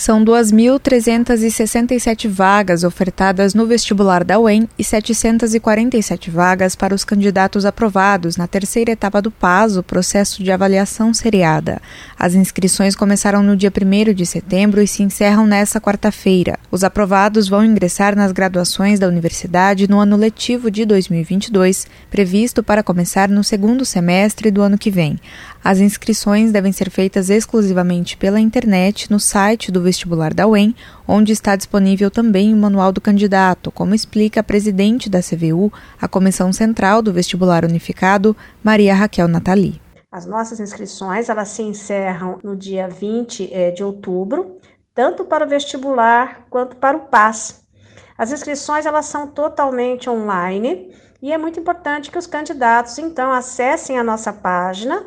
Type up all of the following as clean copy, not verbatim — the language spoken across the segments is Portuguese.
São 2.367 vagas ofertadas no vestibular da UEM e 747 vagas para os candidatos aprovados na terceira etapa do PAS, o processo de avaliação seriada. As inscrições começaram no dia 1º de setembro e se encerram nesta quarta-feira. Os aprovados vão ingressar nas graduações da universidade no ano letivo de 2022, previsto para começar no segundo semestre do ano que vem. As inscrições devem ser feitas exclusivamente pela internet no site do vestibular da UEM, onde está disponível também o manual do candidato, como explica a presidente da CVU, a Comissão Central do Vestibular Unificado, Maria Raquel Natali. As nossas inscrições elas se encerram no dia 20 de outubro, tanto para o vestibular quanto para o PAS. As inscrições elas são totalmente online e é muito importante que os candidatos, então, acessem a nossa página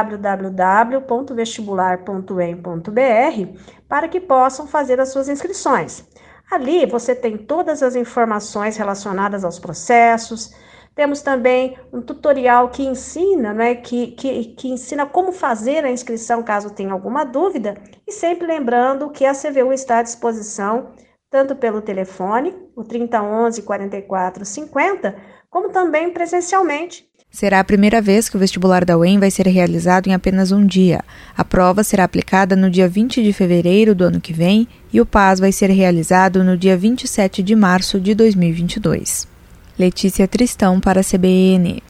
www.vestibular.uem.br para que possam fazer as suas inscrições. Ali você tem todas as informações relacionadas aos processos. Temos também um tutorial que ensina, que ensina como fazer a inscrição caso tenha alguma dúvida, e sempre lembrando que a CVU está à disposição tanto pelo telefone, o 3011 4450, como também presencialmente. Será a primeira vez que o vestibular da UEM vai ser realizado em apenas um dia. A prova será aplicada no dia 20 de fevereiro do ano que vem e o PAS vai ser realizado no dia 27 de março de 2022. Letícia Tristão para a CBN.